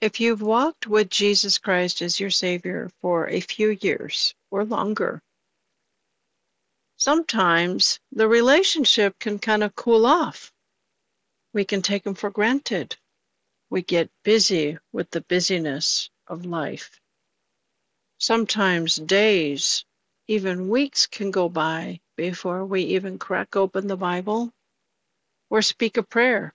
If you've walked with Jesus Christ as your Savior for a few years or longer, sometimes the relationship can kind of cool off. We can take him for granted. We get busy with the busyness of life. Sometimes days, even weeks can go by before we even crack open the Bible or speak a prayer.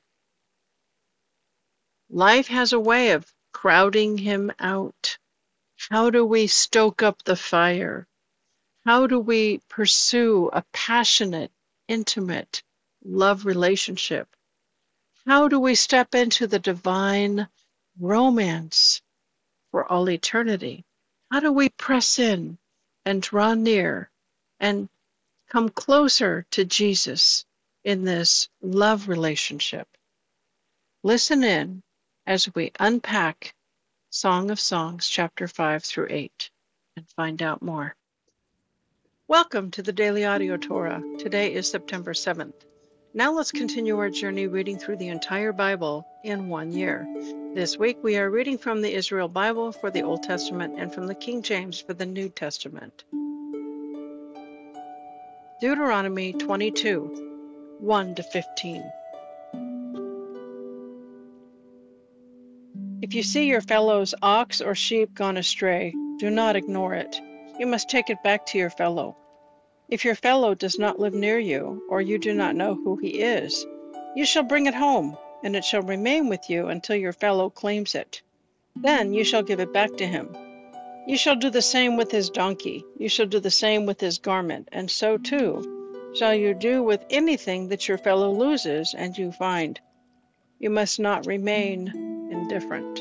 Life has a way of crowding him out. How do we stoke up the fire? How do we pursue a passionate, intimate love relationship? How do we step into the divine romance for all eternity? How do we press in and draw near and come closer to Jesus in this love relationship? Listen in as we unpack Song of Songs, chapter 5 through 8, and find out more. Welcome to the Daily Audio Torah. Today is September 7th. Now let's continue our journey reading through the entire Bible in 1 year. This week we are reading from the Israel Bible for the Old Testament and from the King James for the New Testament. Deuteronomy 22, 1-15. If you see your fellow's ox or sheep gone astray, do not ignore it. You must take it back to your fellow. If your fellow does not live near you, or you do not know who he is, you shall bring it home, and it shall remain with you until your fellow claims it. Then you shall give it back to him. You shall do the same with his donkey. You shall do the same with his garment, and so too shall you do with anything that your fellow loses and you find. You must not remain indifferent.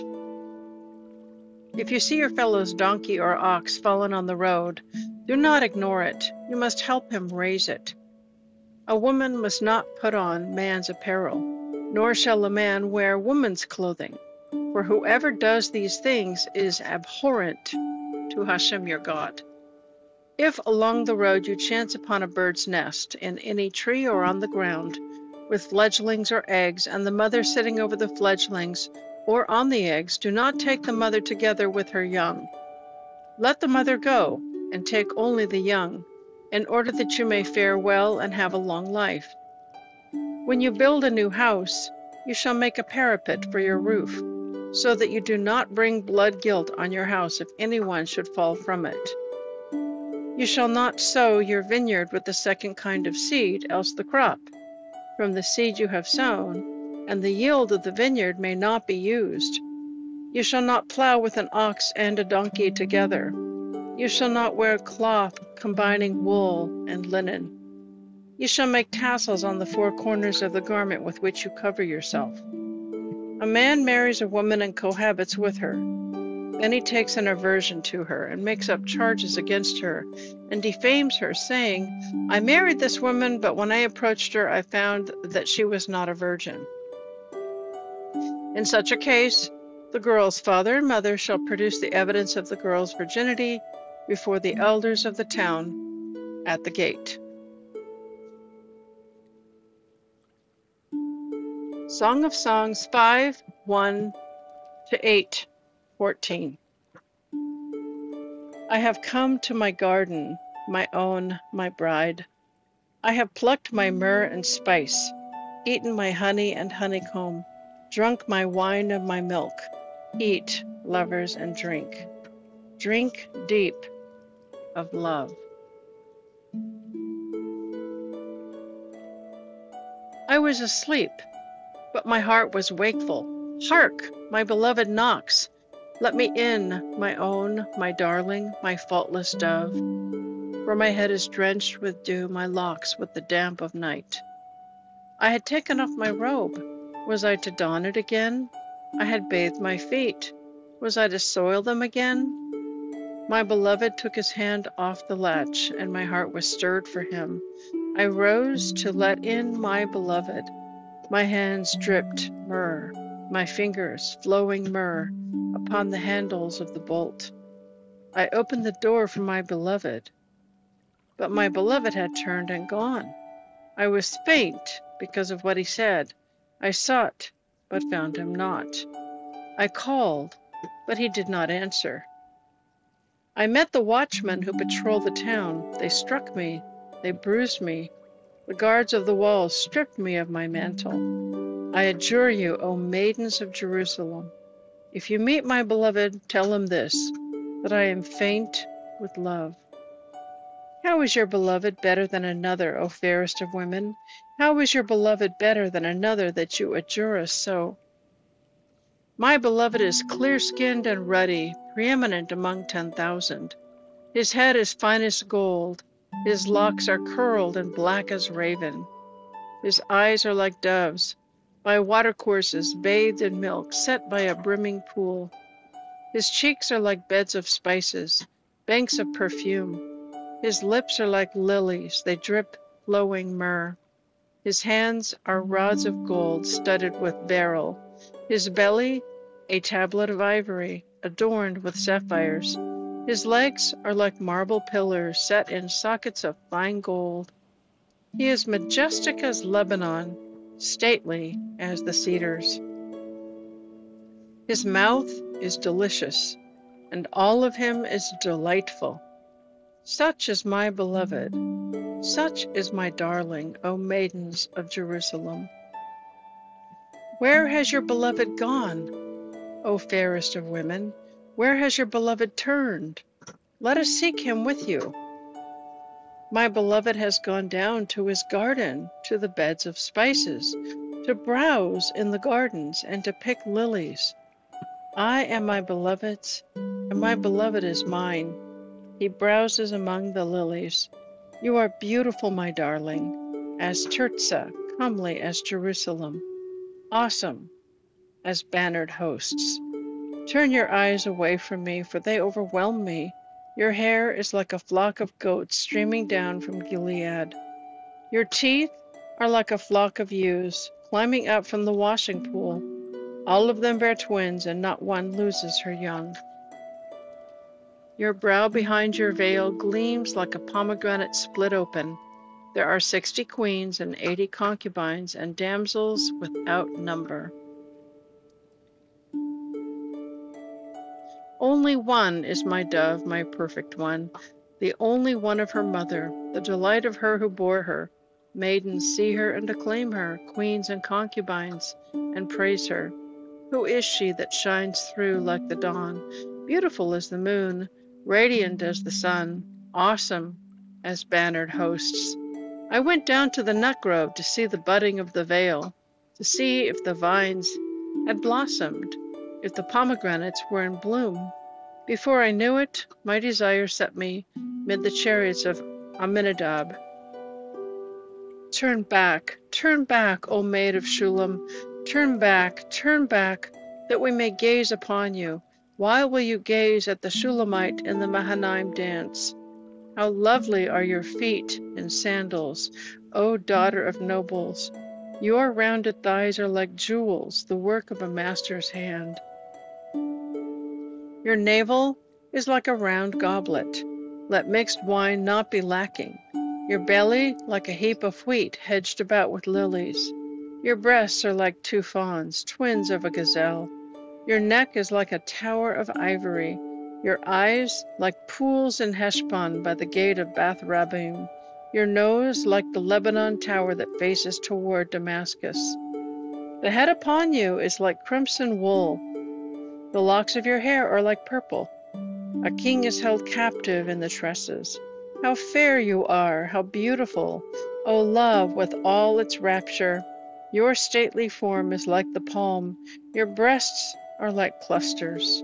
If you see your fellow's donkey or ox fallen on the road, do not ignore it. You must help him raise it. A woman must not put on man's apparel, nor shall a man wear woman's clothing, for whoever does these things is abhorrent to Hashem your God. If along the road you chance upon a bird's nest, in any tree or on the ground, with fledglings or eggs, and the mother sitting over the fledglings or on the eggs, do not take the mother together with her young. Let the mother go, and take only the young, in order that you may fare well and have a long life. When you build a new house, you shall make a parapet for your roof, so that you do not bring blood guilt on your house if anyone should fall from it. You shall not sow your vineyard with the second kind of seed, else the crop from the seed you have sown, and the yield of the vineyard may not be used. You shall not plow with an ox and a donkey together. You shall not wear cloth combining wool and linen. You shall make tassels on the four corners of the garment with which you cover yourself. A man marries a woman and cohabits with her. Then he takes an aversion to her and makes up charges against her and defames her, saying, I married this woman, but when I approached her, I found that she was not a virgin. In such a case, the girl's father and mother shall produce the evidence of the girl's virginity before the elders of the town at the gate. Song of Songs 5, 1-8, 14. I have come to my garden, my own, my bride. I have plucked my myrrh and spice, eaten my honey and honeycomb, drunk my wine and my milk. Eat, lovers, and drink. Drink deep of love. I was asleep, but my heart was wakeful. Hark, my beloved knocks. Let me in, my own, my darling, my faultless dove. For my head is drenched with dew, my locks with the damp of night. I had taken off my robe. Was I to don it again? I had bathed my feet. Was I to soil them again? My beloved took his hand off the latch, and my heart was stirred for him. I rose to let in my beloved. My hands dripped myrrh, my fingers flowing myrrh upon the handles of the bolt. I opened the door for my beloved, but my beloved had turned and gone. I was faint because of what he said. I sought, but found him not. I called, but he did not answer. I met the watchmen who patrol the town. They struck me. They bruised me. The guards of the walls stripped me of my mantle. I adjure you, O maidens of Jerusalem, if you meet my beloved, tell him this, that I am faint with love. How is your beloved better than another, O fairest of women? How is your beloved better than another that you adjure us so? My beloved is clear-skinned and ruddy, preeminent among 10,000. His head is fine as gold. His locks are curled and black as raven. His eyes are like doves, by watercourses bathed in milk, set by a brimming pool. His cheeks are like beds of spices, banks of perfume. His lips are like lilies, they drip flowing myrrh. His hands are rods of gold studded with beryl. His belly, a tablet of ivory, adorned with sapphires. His legs are like marble pillars set in sockets of fine gold. He is majestic as Lebanon, stately as the cedars. His mouth is delicious, and all of him is delightful. Such is my beloved, such is my darling, O maidens of Jerusalem. Where has your beloved gone, O fairest of women? Where has your beloved turned? Let us seek him with you. My beloved has gone down to his garden, to the beds of spices, to browse in the gardens and to pick lilies. I am my beloved's, and my beloved is mine. He browses among the lilies. You are beautiful, my darling, as Tirzah, comely as Jerusalem, awesome as bannered hosts. Turn your eyes away from me, for they overwhelm me. Your hair is like a flock of goats streaming down from Gilead. Your teeth are like a flock of ewes climbing up from the washing pool. All of them bear twins, and not one loses her young. Your brow behind your veil gleams like a pomegranate split open. There are 60 queens and 80 concubines and damsels without number. Only one is my dove, my perfect one, the only one of her mother, the delight of her who bore her. Maidens see her and acclaim her, queens and concubines, and praise her. Who is she that shines through like the dawn, beautiful as the moon, radiant as the sun, awesome as bannered hosts? I went down to the nut grove to see the budding of the vale, to see if the vines had blossomed, if the pomegranates were in bloom. Before I knew it, my desire set me mid the chariots of Aminadab. Turn back, O maid of Shulam, turn back, that we may gaze upon you. Why will you gaze at the Shulamite in the Mahanaim dance? How lovely are your feet in sandals, O daughter of nobles. Your rounded thighs are like jewels, the work of a master's hand. Your navel is like a round goblet. Let mixed wine not be lacking. Your belly like a heap of wheat hedged about with lilies. Your breasts are like 2 fawns, twins of a gazelle. Your neck is like a tower of ivory. Your eyes like pools in Heshbon by the gate of Bath Rabbim. Your nose like the Lebanon tower that faces toward Damascus. The head upon you is like crimson wool. The locks of your hair are like purple. A king is held captive in the tresses. How fair you are, how beautiful, O love, with all its rapture. Your stately form is like the palm. Your breasts are like clusters.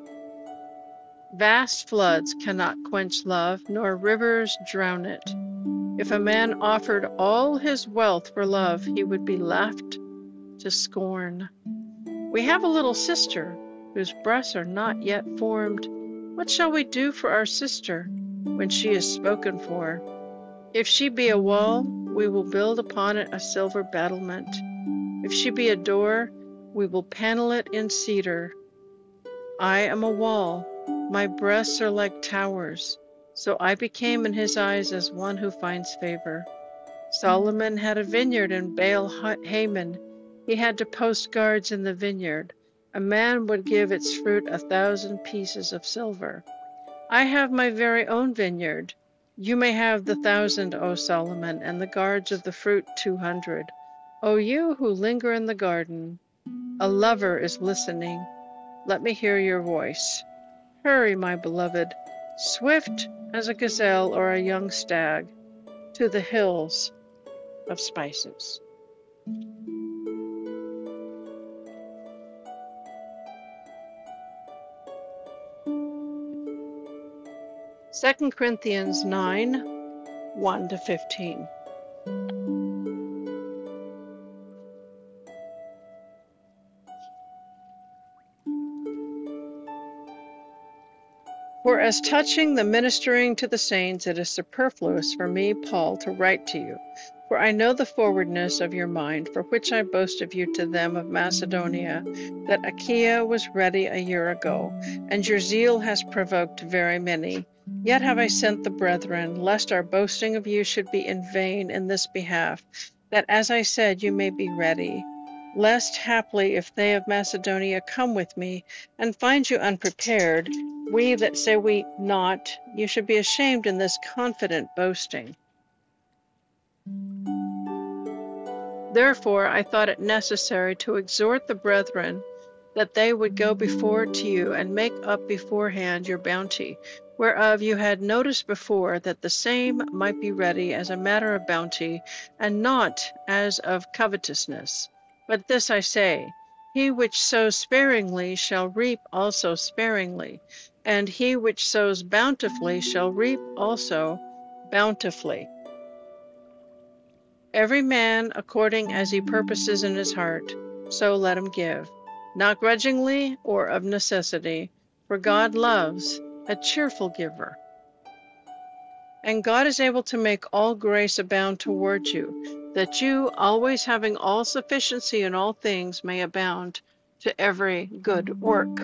Vast floods cannot quench love, nor rivers drown it. If a man offered all his wealth for love, he would be laughed to scorn. We have a little sister whose breasts are not yet formed. What shall we do for our sister when she is spoken for? If she be a wall, we will build upon it a silver battlement. If she be a door, we will panel it in cedar. I am a wall, my breasts are like towers, so I became in his eyes as one who finds favor. Solomon had a vineyard in Baal Haman. He had to post guards in the vineyard. a man would give its fruit 1,000 pieces of silver. I have my very own vineyard. You may have the 1,000, O Solomon, and the guards of the fruit 200. O you who linger in the garden, a lover is listening. Let me hear your voice. Hurry, my beloved, swift as a gazelle or a young stag, to the hills of spices. Second Corinthians 9, 1-15. For as touching the ministering to the saints, it is superfluous for me, Paul, to write to you. For I know the forwardness of your mind, for which I boast of you to them of Macedonia, that Achaia was ready a year ago, and your zeal has provoked very many. Yet have I sent the brethren, lest our boasting of you should be in vain in this behalf, that, as I said, you may be ready. Lest haply, if they of Macedonia come with me, and find you unprepared, we that say we not, you should be ashamed in this confident boasting. Therefore I thought it necessary to exhort the brethren that they would go before to you and make up beforehand your bounty, whereof you had noticed before, that the same might be ready as a matter of bounty, and not as of covetousness. But this I say, he which sows sparingly shall reap also sparingly, and he which sows bountifully shall reap also bountifully. Every man according as he purposes in his heart, so let him give, not grudgingly or of necessity, for God loves a cheerful giver. And God is able to make all grace abound toward you, that you, always having all sufficiency in all things, may abound to every good work.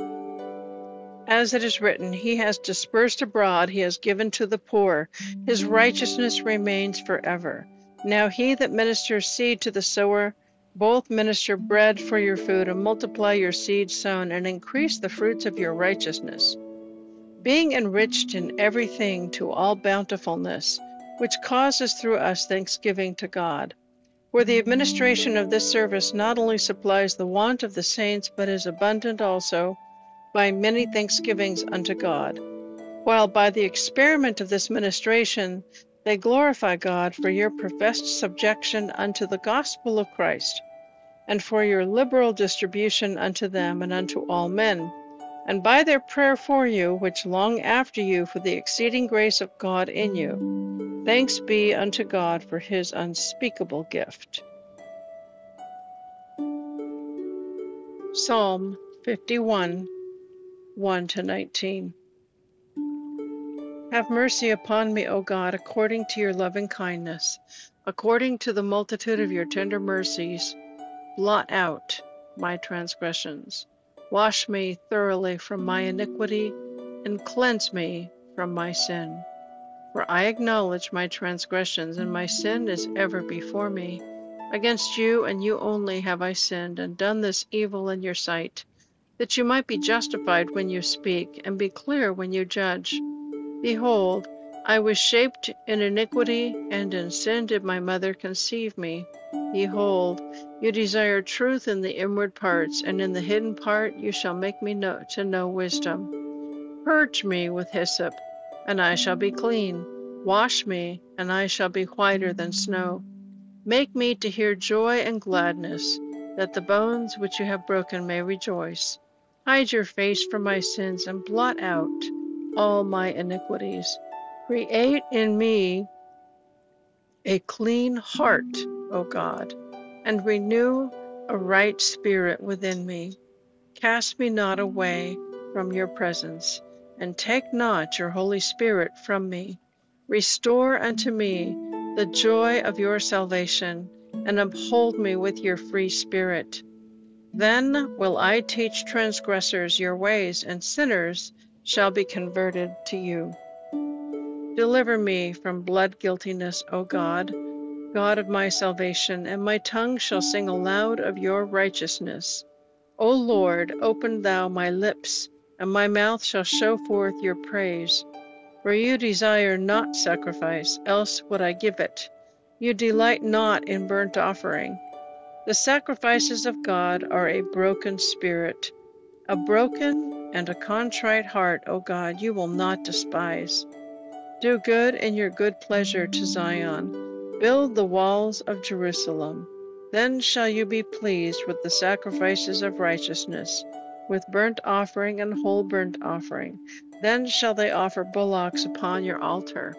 As it is written, he has dispersed abroad, he has given to the poor, his righteousness remains forever. Now he that ministers seed to the sower, both minister bread for your food, and multiply your seed sown, and increase the fruits of your righteousness, being enriched in everything to all bountifulness, which causes through us thanksgiving to God. For the administration of this service not only supplies the want of the saints, but is abundant also by many thanksgivings unto God, while by the experiment of this ministration they glorify God for your professed subjection unto the gospel of Christ, and for your liberal distribution unto them and unto all men, and by their prayer for you, which long after you for the exceeding grace of God in you. Thanks be unto God for his unspeakable gift. Psalm 51, 1-19. Have mercy upon me, O God, according to your loving kindness, according to the multitude of your tender mercies. Blot out my transgressions. Wash me thoroughly from my iniquity, and cleanse me from my sin. For I acknowledge my transgressions, and my sin is ever before me. Against you and you only have I sinned, and done this evil in your sight, that you might be justified when you speak, and be clear when you judge. Behold, I was shaped in iniquity, and in sin did my mother conceive me. Behold, you desire truth in the inward parts, and in the hidden part you shall make me to know wisdom. Purge me with hyssop, and I shall be clean. Wash me, and I shall be whiter than snow. Make me to hear joy and gladness, that the bones which you have broken may rejoice. Hide your face from my sins, and blot out all my iniquities. Create in me a clean heart, O God, and renew a right spirit within me. Cast me not away from your presence, and take not your Holy Spirit from me. Restore unto me the joy of your salvation, and uphold me with your free spirit. Then will I teach transgressors your ways, and sinners shall be converted to you. Deliver me from blood guiltiness, O God, God of my salvation, and my tongue shall sing aloud of your righteousness. O Lord, open thou my lips, and my mouth shall show forth your praise. For you desire not sacrifice, else would I give it. You delight not in burnt offering. The sacrifices of God are a broken spirit. A broken and a contrite heart, O God, you will not despise. Do good in your good pleasure to Zion. Build the walls of Jerusalem. Then shall you be pleased with the sacrifices of righteousness, with burnt offering and whole burnt offering. Then shall they offer bullocks upon your altar.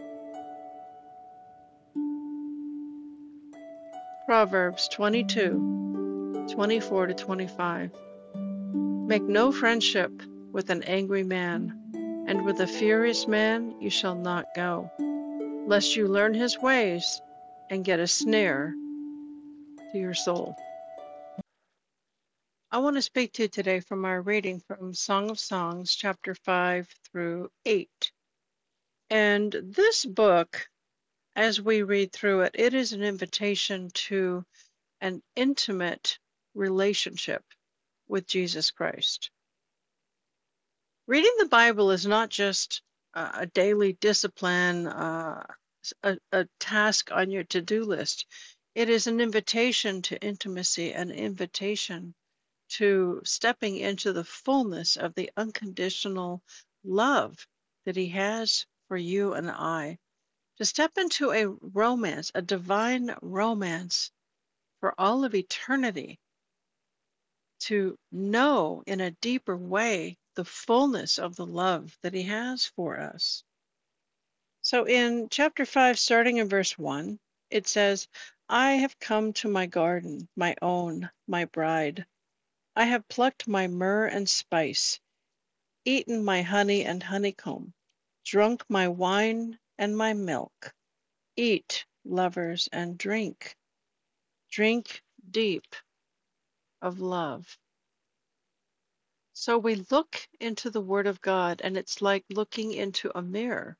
Proverbs 22:24 to 25. Make no friendship with an angry man, and with a furious man you shall not go, lest you learn his ways and get a snare to your soul. I want to speak to you today from our reading from Song of Songs, chapter 5 through 8. And this book, as we read through it, it is an invitation to an intimate relationship with Jesus Christ. Reading the Bible is not just a daily discipline, a task on your to-do list. It is an invitation to intimacy, an invitation to stepping into the fullness of the unconditional love that he has for you and I, to step into a romance, a divine romance for all of eternity, to know in a deeper way the fullness of the love that he has for us. So in chapter 5, starting in verse 1, it says, I have come to my garden, my own, my bride. I have plucked my myrrh and spice, eaten my honey and honeycomb, drunk my wine and my milk. Eat, lovers, and drink. Drink deep of love. So we look into the Word of God, and it's like looking into a mirror.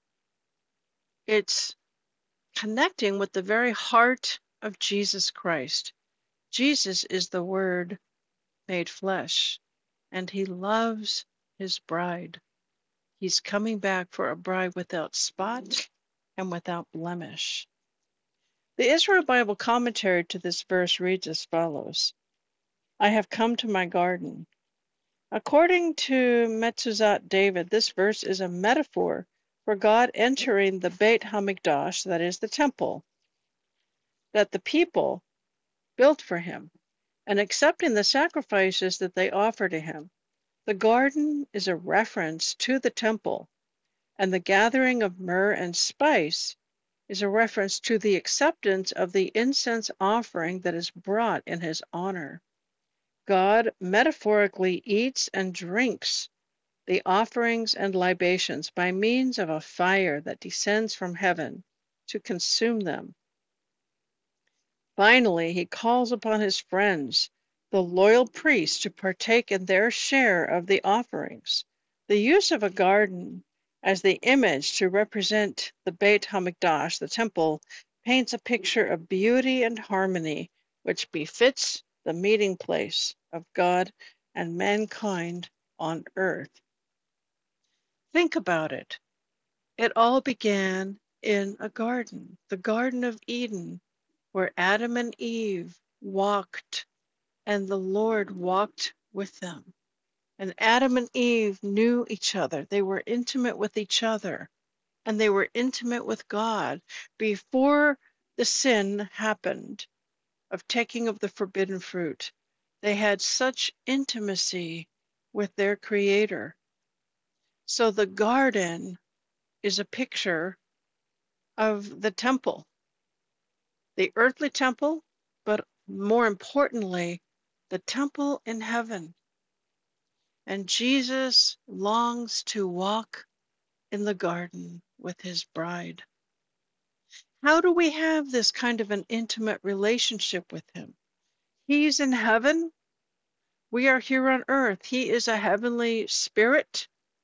It's connecting with the very heart of Jesus Christ. Jesus is the Word made flesh, and he loves his bride. He's coming back for a bride without spot and without blemish. The Israel Bible commentary to this verse reads as follows: I have come to my garden. According to Mezuzat David, this verse is a metaphor for God entering the Beit HaMikdash, that is the temple, that the people built for him, and accepting the sacrifices that they offer to him. The garden is a reference to the temple, and the gathering of myrrh and spice is a reference to the acceptance of the incense offering that is brought in his honor. God metaphorically eats and drinks the offerings and libations by means of a fire that descends from heaven to consume them. Finally, he calls upon his friends, the loyal priests, to partake in their share of the offerings. The use of a garden as the image to represent the Beit HaMikdash, the temple, paints a picture of beauty and harmony which befits the meeting place of God and mankind on earth. Think about it. It all began in a garden, the Garden of Eden, where Adam and Eve walked, and the Lord walked with them. And Adam and Eve knew each other. They were intimate with each other, and they were intimate with God before the sin happened of taking of the forbidden fruit. They had such intimacy with their Creator. So the garden is a picture of the temple, the earthly temple, but more importantly, the temple in heaven. And Jesus longs to walk in the garden with his bride. How do we have this kind of an intimate relationship with him? He's in heaven. We are here on earth. He is a heavenly spirit,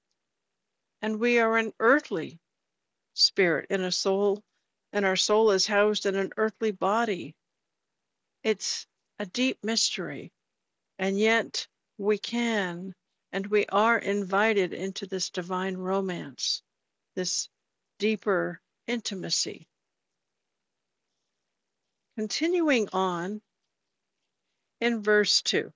and we are an earthly spirit in a soul, and our soul is housed in an earthly body. It's a deep mystery. And yet we can, and we are invited into this divine romance, this deeper intimacy. Continuing on in verse 2.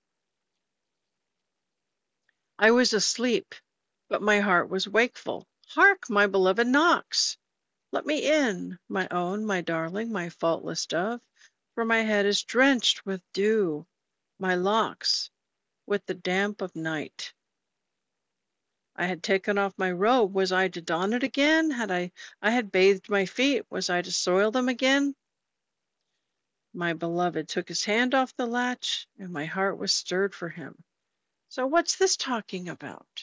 I was asleep, but my heart was wakeful. Hark, my beloved knocks. Let me in, my own, my darling, my faultless dove, for my head is drenched with dew, my locks with the damp of night. I had taken off my robe. Was I to don it again? I had bathed my feet. Was I to soil them again? My beloved took his hand off the latch, and my heart was stirred for him. So what's this talking about?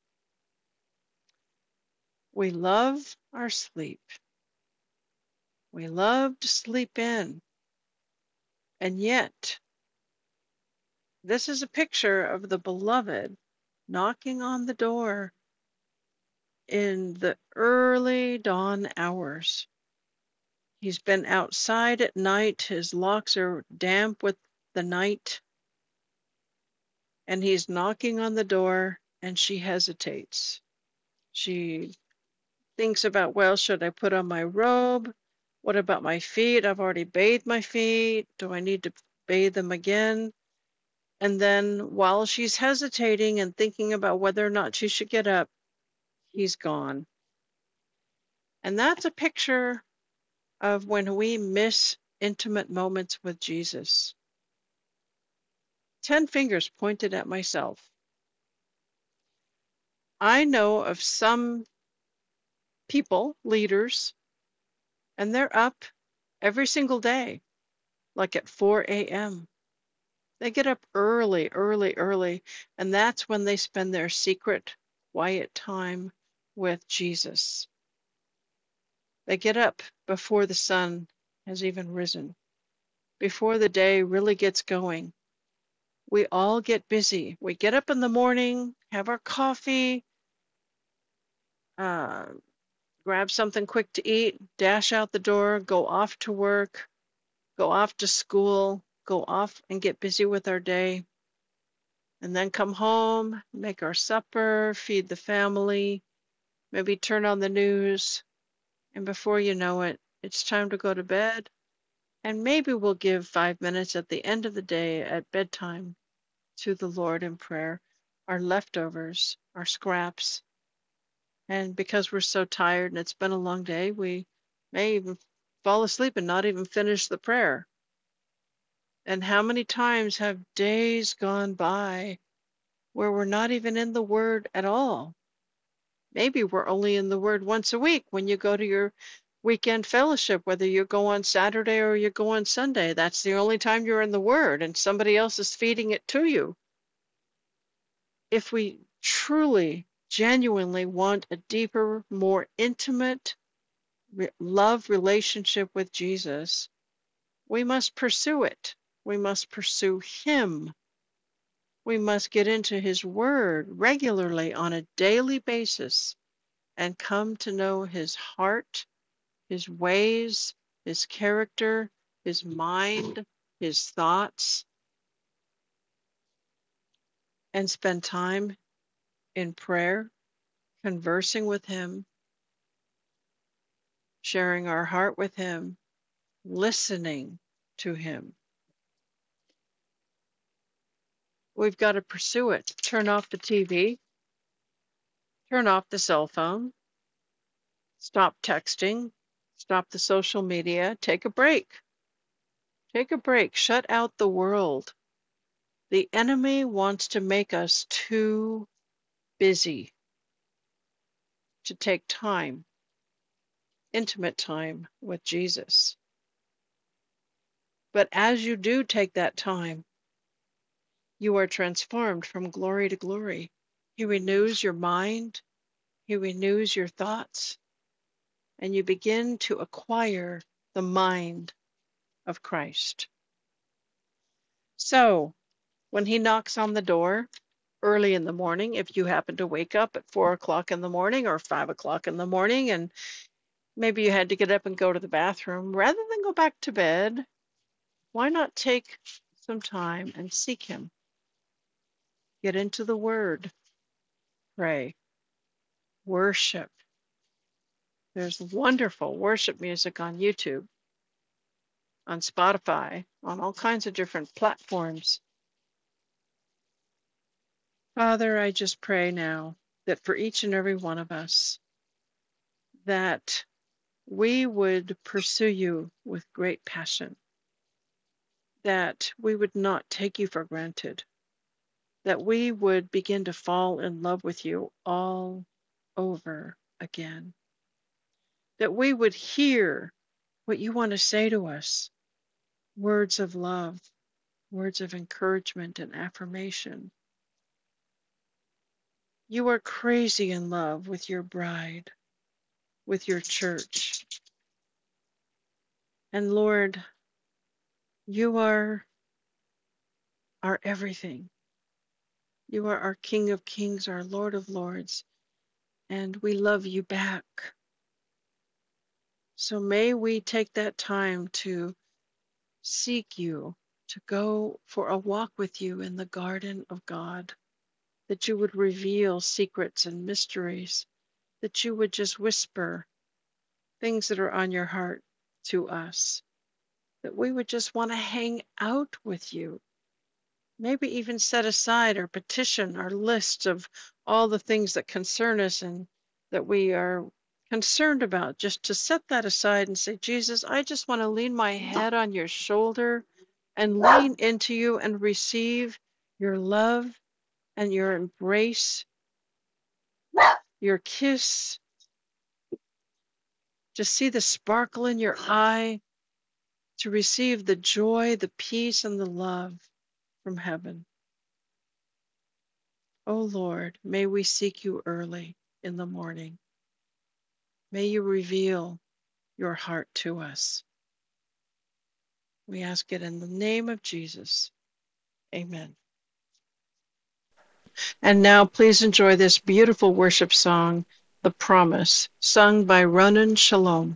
We love our sleep. We love to sleep in. And yet, this is a picture of the beloved knocking on the door in the early dawn hours. He's been outside at night. His locks are damp with the night. And he's knocking on the door, and she hesitates. She thinks about, well, should I put on my robe? What about my feet? I've already bathed my feet. Do I need to bathe them again? And then while she's hesitating and thinking about whether or not she should get up, he's gone. And that's a picture of when we miss intimate moments with Jesus. 10 fingers pointed at myself. I know of some people, leaders, and they're up every single day, like at 4 a.m. They get up early, early, early, and that's when they spend their secret, quiet time with Jesus. They get up before the sun has even risen, before the day really gets going. We all get busy. We get up in the morning, have our coffee, uh, grab something quick to eat, dash out the door, go off to work, go off to school, go off and get busy with our day, and then come home, make our supper, feed the family, maybe turn on the news, and before you know it, it's time to go to bed. And maybe we'll give 5 minutes at the end of the day at bedtime to the Lord in prayer, our leftovers, our scraps. And because we're so tired and it's been a long day, we may even fall asleep and not even finish the prayer. And how many times have days gone by where we're not even in the Word at all? Maybe we're only in the Word once a week when you go to your weekend fellowship, whether you go on Saturday or you go on Sunday. That's the only time you're in the Word, and somebody else is feeding it to you. If we truly, genuinely want a deeper, more intimate love relationship with Jesus, we must pursue it. We must pursue Him. We must get into His Word regularly on a daily basis and come to know His heart, His ways, His character, His mind, His thoughts, and spend time in prayer, conversing with Him, sharing our heart with Him, listening to Him. We've got to pursue it. Turn off the TV, turn off the cell phone, stop texting, stop the social media, take a break. Take a break, shut out the world. The enemy wants to make us too busy to take time, intimate time with Jesus. But as you do take that time, you are transformed from glory to glory. He renews your mind, He renews your thoughts, and you begin to acquire the mind of Christ. So, when He knocks on the door early in the morning, if you happen to wake up at 4 o'clock in the morning or 5 o'clock in the morning, and maybe you had to get up and go to the bathroom, rather than go back to bed, why not take some time and seek Him? Get into the Word. Pray. Worship. There's wonderful worship music on YouTube, on Spotify, on all kinds of different platforms. Father, I just pray now that for each and every one of us, that we would pursue you with great passion, that we would not take you for granted, that we would begin to fall in love with you all over again, that we would hear what you want to say to us, words of love, words of encouragement and affirmation. You are crazy in love with your bride, with your church. And Lord, you are our everything. You are our King of Kings, our Lord of Lords, and we love you back. So may we take that time to seek you, to go for a walk with you in the garden of God, that you would reveal secrets and mysteries, that you would just whisper things that are on your heart to us, that we would just want to hang out with you, maybe even set aside or petition our list of all the things that concern us and that we are concerned about, just to set that aside and say, Jesus, I just want to lean my head on your shoulder and lean into you and receive your love and your embrace, your kiss, to see the sparkle in your eye, to receive the joy, the peace, and the love from heaven. Oh Lord, may we seek you early in the morning. May you reveal your heart to us. We ask it in the name of Jesus. Amen. And now please enjoy this beautiful worship song, The Promise, sung by Ronan Shalom.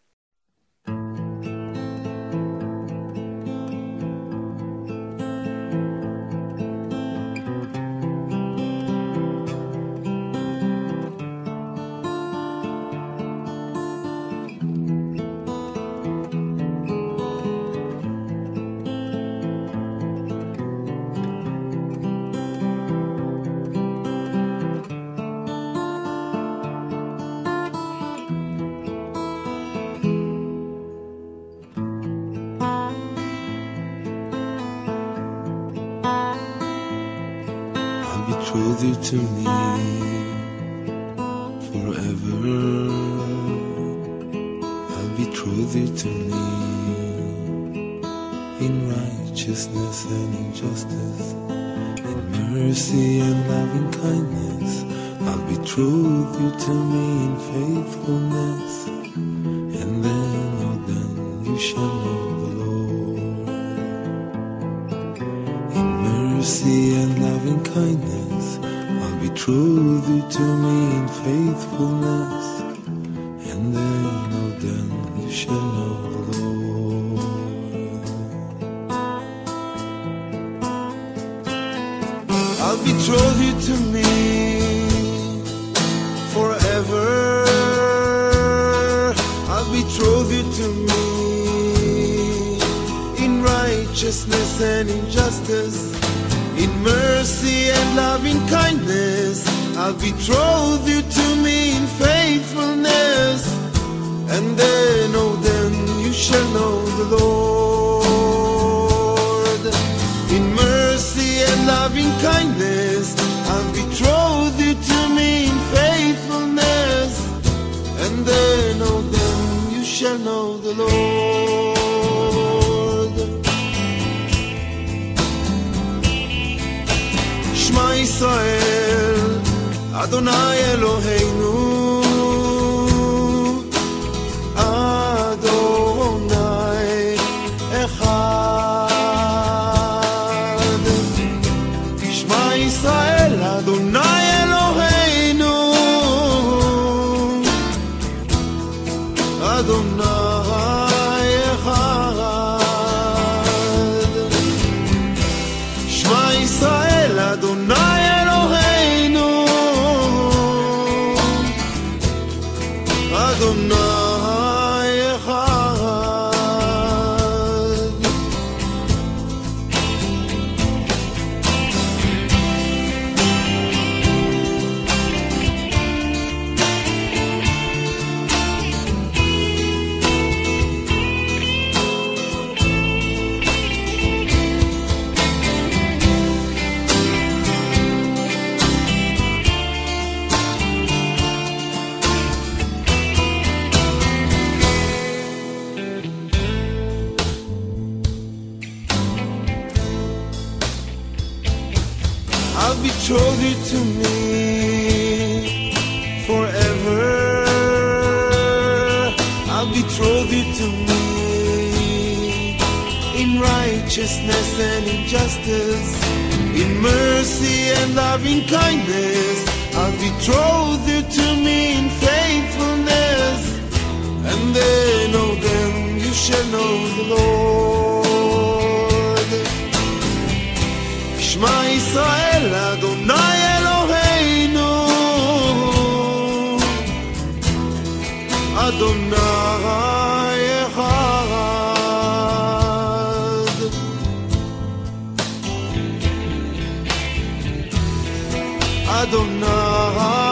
Betroth you to me forever. I'll betroth you to me in righteousness and in justice, in mercy and loving kindness. I'll betroth you to me in faithfulness, and then, oh then, you shall know the Lord. In mercy and loving kindness, I'll betroth you to me in faithfulness, and then, oh then, you shall know the Lord. I'll betroth you to me forever. I'll betroth you to me in righteousness and in justice, in mercy and loving kindness. I'll betroth you to me in faithfulness, and then, oh then, you shall know the Lord. In mercy and loving kindness, I'll betroth you to me in faithfulness, and then, oh then, you shall know the Lord. Shema Yisrael, Adonai Eloheinu, Adonai Echad. Shema Yisrael, Adonai Eloheinu, Adonai Echad. Shema Yisrael, Adonai to me forever. I'll betroth you to me in righteousness and in justice, in mercy and loving kindness. I'll betroth you to me in faithfulness, and then, oh then, you shall know the Lord. Shema Yisrael, Adonai Eloheinu, Adonai Echad. Adonai